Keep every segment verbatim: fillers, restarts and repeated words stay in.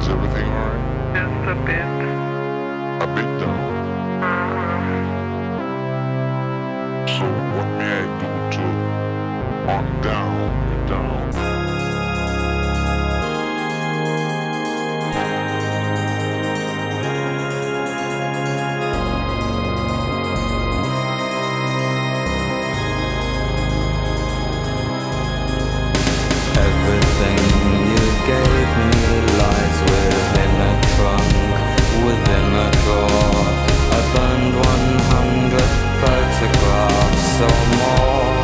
Is everything alright? Just a bit. A bit down. Uh-huh. So what may I do to on down you down? Everything you gave me lies within a trunk, within a drawer. I burned one hundred photographs or more.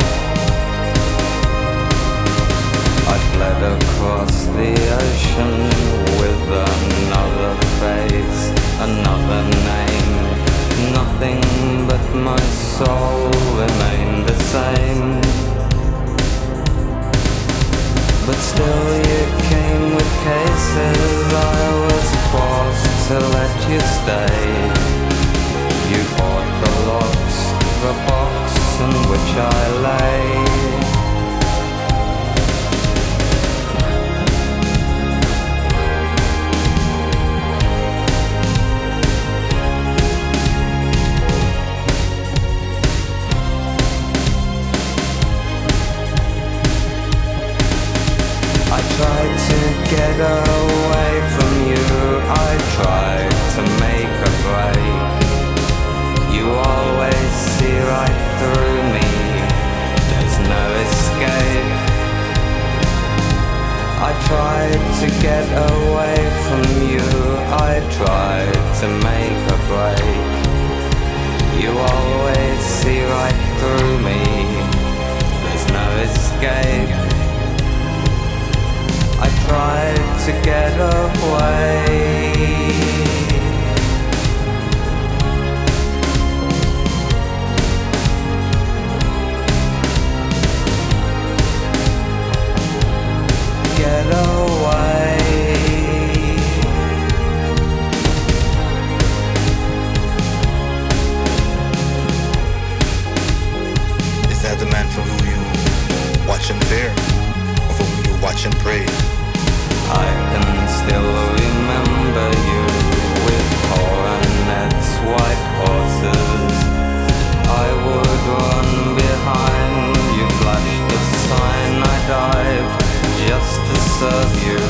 I fled across the ocean with another face, another name. Nothing but my soul remained the same. But still you came with cases, I was forced to let you stay. You bought the locks, the box in which I lay. I tried to get away from you, I tried to make a break. You always see right through me, there's no escape. I tried to get away from you, I tried to make a break. You always see right through me, there's no escape. I tried to get away. Get away. Is that the man for whom you watch and fear? Or for whom you watch and pray? I can still remember you with coronets, white horses. I would run behind you, flash the sign. I dived just to serve you.